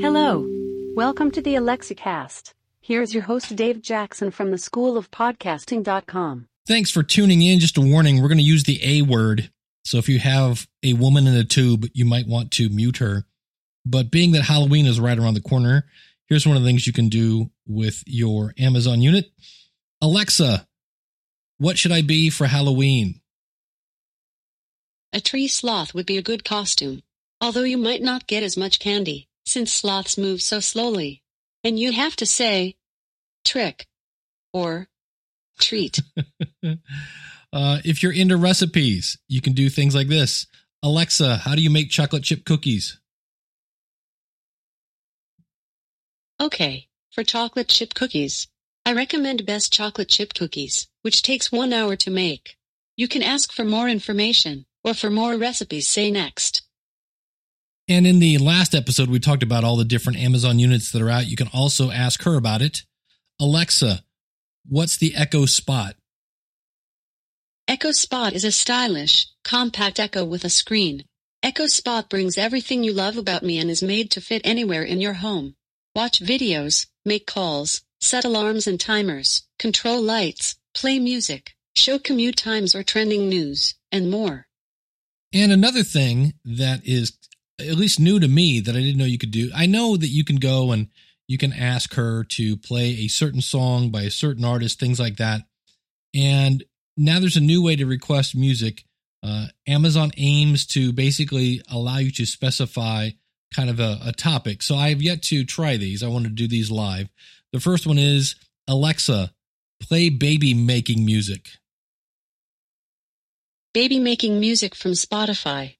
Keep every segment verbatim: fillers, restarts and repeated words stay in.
Hello. Welcome to the AlexiCast. Here's your host, Dave Jackson from the school of podcasting dot com. Thanks for tuning in. Just a warning, we're going to use the A word. So if you have a woman in a tube, you might want to mute her. But being that Halloween is right around the corner, here's one of the things you can do with your Amazon unit. Alexa, what should I be for Halloween? A tree sloth would be a good costume, although you might not get as much candy, since sloths move so slowly. And you have to say, trick, or treat. uh, if you're into recipes, you can do things like this. Alexa, how do you make chocolate chip cookies? Okay, for chocolate chip cookies, I recommend Best Chocolate Chip Cookies, which takes one hour to make. You can ask for more information, or for more recipes, say next. And in the last episode, we talked about all the different Amazon units that are out. You can also ask her about it. Alexa, what's the Echo Spot? Echo Spot is a stylish, compact Echo with a screen. Echo Spot brings everything you love about me and is made to fit anywhere in your home. Watch videos, make calls, set alarms and timers, control lights, play music, show commute times or trending news, and more. And another thing that is at least new to me that I didn't know you could do, I know that you can go and you can ask her to play a certain song by a certain artist, things like that. And now there's a new way to request music. Uh, Amazon aims to basically allow you to specify kind of a, a topic. So I have yet to try these. I want to do these live. The first one is, Alexa, play baby making music. Baby making music from Spotify.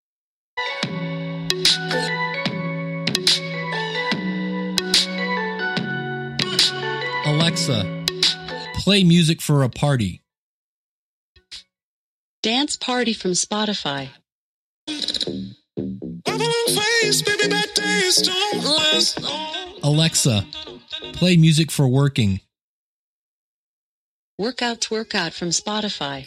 Alexa, play music for a party. Dance Party from Spotify. Alexa, play music for working. Workout Workout from Spotify.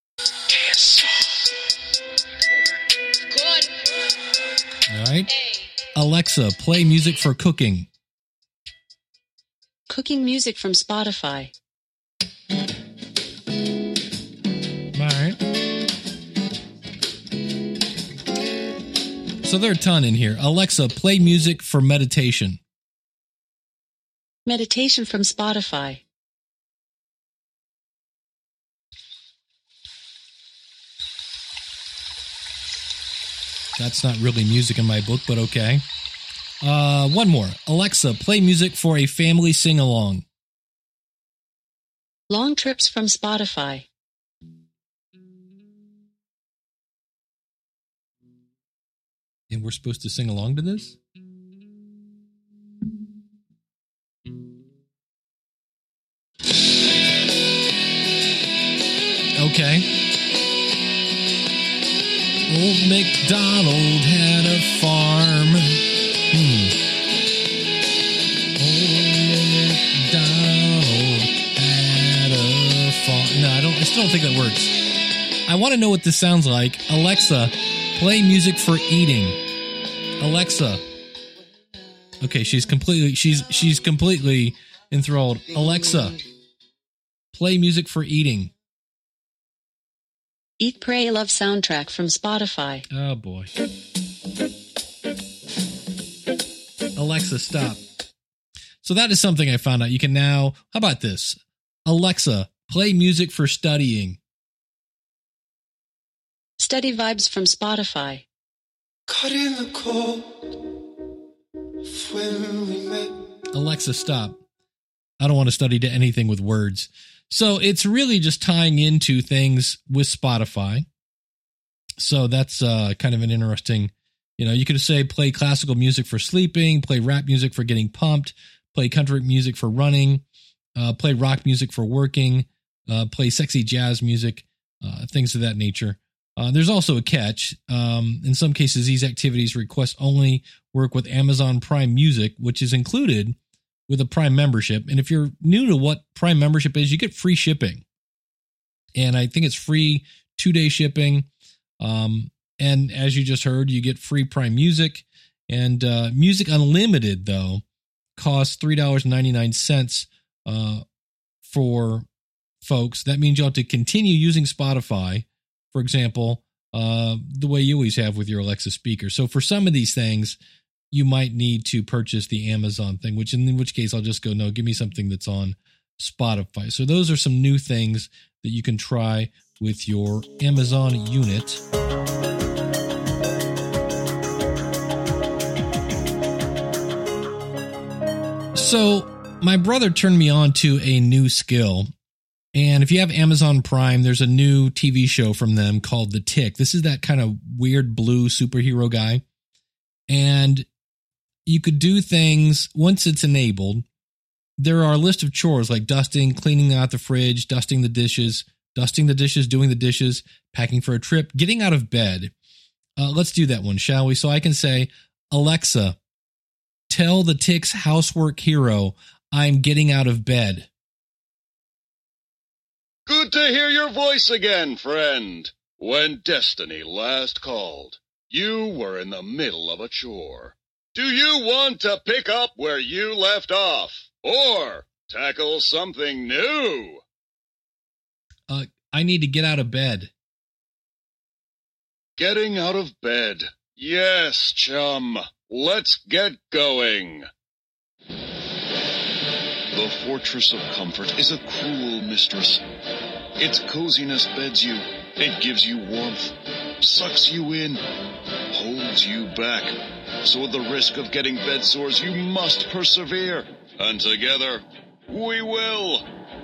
All right. Alexa, play music for cooking. Cooking music from Spotify. All right. So there are a ton in here. Alexa, play music for meditation. Meditation from Spotify. That's not really music in my book, but okay. Uh, one more. Alexa, play music for a family sing-along. Long Trips from Spotify. And we're supposed to sing along to this? Okay. Old MacDonald had a farm. Hmm. Old MacDonald had a farm. No, I don't. I still don't think that works. I want to know what this sounds like. Alexa, play music for eating. Alexa. Okay, she's completely. She's she's completely enthralled. Alexa, play music for eating. Eat, Pray, Love soundtrack from Spotify. Oh, boy. Alexa, stop. So that is something I found out. You can now, how about this? Alexa, play music for studying. Study Vibes from Spotify. Caught in the cold when we met. Alexa, stop. I don't want to study to anything with words. So it's really just tying into things with Spotify. So that's uh, kind of an interesting, you know, you could say play classical music for sleeping, play rap music for getting pumped, play country music for running, uh, play rock music for working, uh, play sexy jazz music, uh, things of that nature. Uh, there's also a catch. Um, in some cases, these activities request only work with Amazon Prime Music, which is included with a Prime membership. And if you're new to what Prime membership is, you get free shipping. And I think it's free two-day shipping. Um, and as you just heard, you get free Prime Music. And uh, Music Unlimited, though, costs three dollars and ninety-nine cents uh, for folks. That means you'll have to continue using Spotify, for example, uh, the way you always have with your Alexa speaker. So for some of these things, you might need to purchase the Amazon thing, which in which case I'll just go, no, give me something that's on Spotify. So those are some new things that you can try with your Amazon unit. So my brother turned me on to a new skill. And if you have Amazon Prime, there's a new T V show from them called The Tick. This is that kind of weird blue superhero guy. And you could do things once it's enabled. There are a list of chores like dusting, cleaning out the fridge, dusting the dishes, dusting the dishes, doing the dishes, packing for a trip, getting out of bed. Uh, let's do that one, shall we? So I can say, Alexa, tell the Tick's housework hero I'm getting out of bed. Good to hear your voice again, friend. When Destiny last called, you were in the middle of a chore. Do you want to pick up where you left off? Or tackle something new? Uh, I need to get out of bed. Getting out of bed. Yes, chum. Let's get going. The Fortress of Comfort is a cruel mistress. Its coziness beds you. It gives you warmth, sucks you in, holds you back. So at the risk of getting bed sores, you must persevere. And together, we will.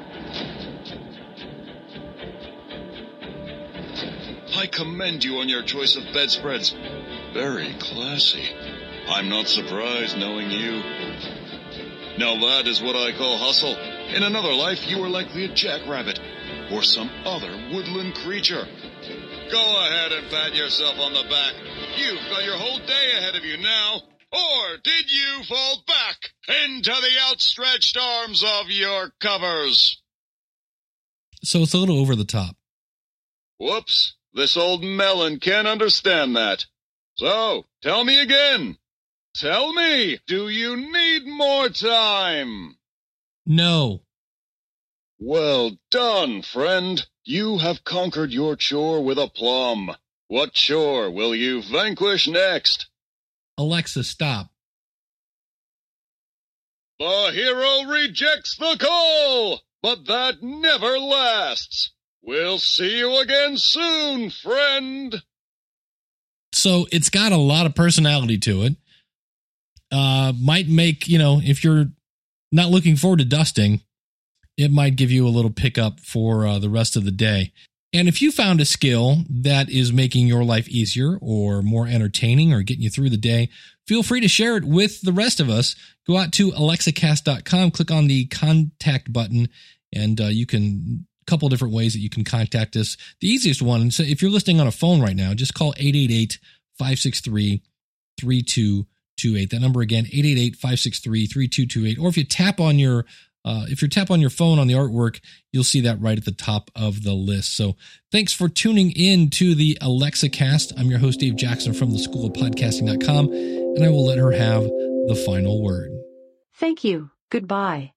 I commend you on your choice of bedspreads. Very classy. I'm not surprised knowing you. Now that is what I call hustle. In another life, you were likely a jackrabbit or some other woodland creature. Go ahead and pat yourself on the back. You've got your whole day ahead of you now. Or did you fall back into the outstretched arms of your covers? So it's a little over the top. Whoops, this old melon can't understand that. So, tell me again. Tell me, do you need more time? No. Well done, friend. You have conquered your chore with aplomb. What chore will you vanquish next? Alexa, stop. The hero rejects the call, but that never lasts. We'll see you again soon, friend. So it's got a lot of personality to it. Uh, might make, you know, if you're not looking forward to dusting, it might give you a little pickup for uh, the rest of the day. And if you found a skill that is making your life easier or more entertaining or getting you through the day, feel free to share it with the rest of us. Go out to alexa cast dot com, click on the contact button, and uh, you can, a couple different ways that you can contact us. The easiest one, so if you're listening on a phone right now, just call eight eight eight, five six three, three two two eight. That number again, eight eight eight, five six three, three two two eight. Or if you tap on your Uh, if you tap on your phone on the artwork, you'll see that right at the top of the list. So thanks for tuning in to the Alexa Cast. I'm your host, Dave Jackson from the school of podcasting dot com, and I will let her have the final word. Thank you. Goodbye.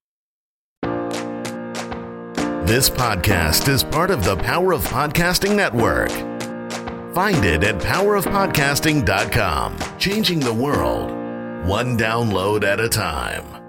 This podcast is part of the Power of Podcasting Network. Find it at power of podcasting dot com. Changing the world, one download at a time.